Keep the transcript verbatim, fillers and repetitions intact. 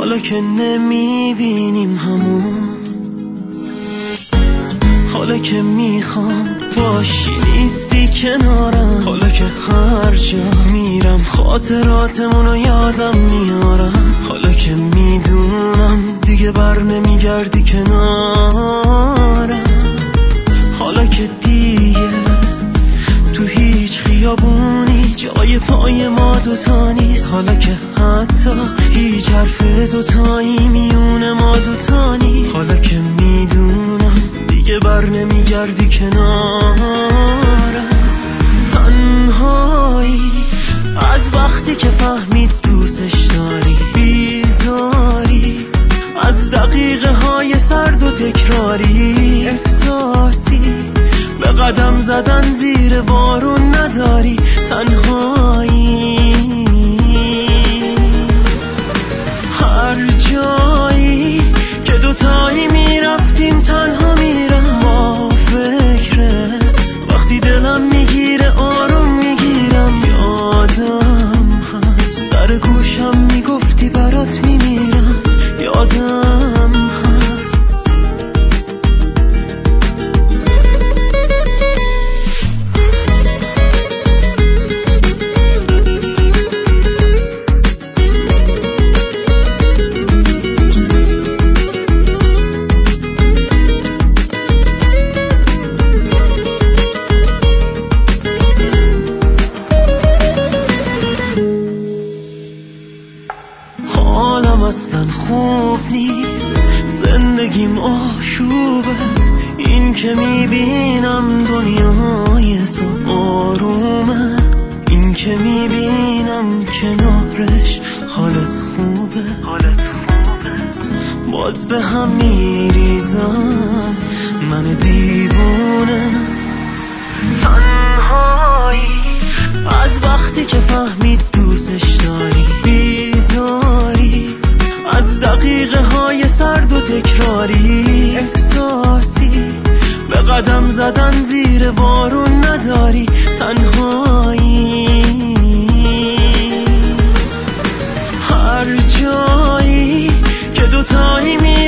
حالا که نمیبینیم همون، حالا که میخوام باشی نیستی کنارم، حالا که هر جا میرم خاطراتمونو یادم میارم، حالا که میدونم دیگه بر نمیگردی کنارم، حالا که دیگه تو هیچ خیابونی جای پای ما دوتا نیست، حالا که حتی هیچ حرف دوتایی میونه ما دوتا نیست، حالا که میدونم دیگه بر نمیگردی کنارم. تنهایی از وقتی که فهمید دوستش داری، بیزاری از دقیقه های سرد و تکراری، احساسی به قدم زدن زیر بارون نداری، تنهایی هر جایی که دوتایی میرفتیم تنها میرم با فکرت، وقتی دلم میگیره آروم میگیرم، یادم هست سر گوشم میگفتی برات میمیرم، یادم هست. حالم اصلا خوب نیست، زندگیم آشوبه، این که میبینم دنیای تو آرومه، این که میبینم کنارش حالت خوبه، حالت خوبه، باز به هم میریزم من دیوونه. تنهایی از وقتی که فهمید دوستش داری، بیزاری از دقیقه های سرد و تکراری، احساسی به قدم زدن زیر بارون نداری، تنهایی هر جایی که دوتایی می